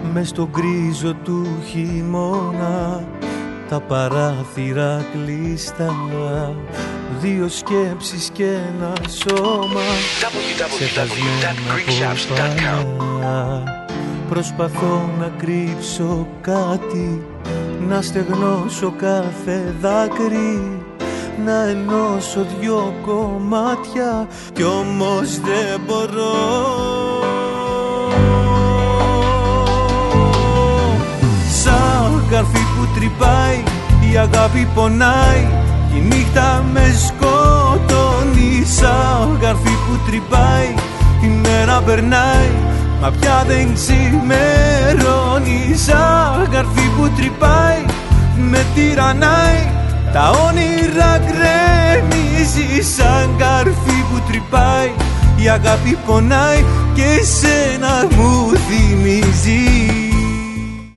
μες στον γκρίζο του χειμώνα, τα παράθυρα κλειστά, δύο σκέψεις και ένα σώμα ξεχασμένα από παλιά. Προσπαθώ να κρύψω κάτι, να στεγνώσω κάθε δάκρυ, να ενώσω δυο κομμάτια, κι όμως δεν μπορώ. Σαν καρφί που τρυπάει, η αγάπη πονάει, η νύχτα με σκοτώνει. Σαν καρφί που τρυπάει, η μέρα περνάει, μα πια δεν ξημερώνει. Σαν καρφί που τρυπάει, με τυραννάει, τα όνειρα γκρεμίζει. Σαν καρφί που τρυπάει, η αγάπη πονάει και εσένα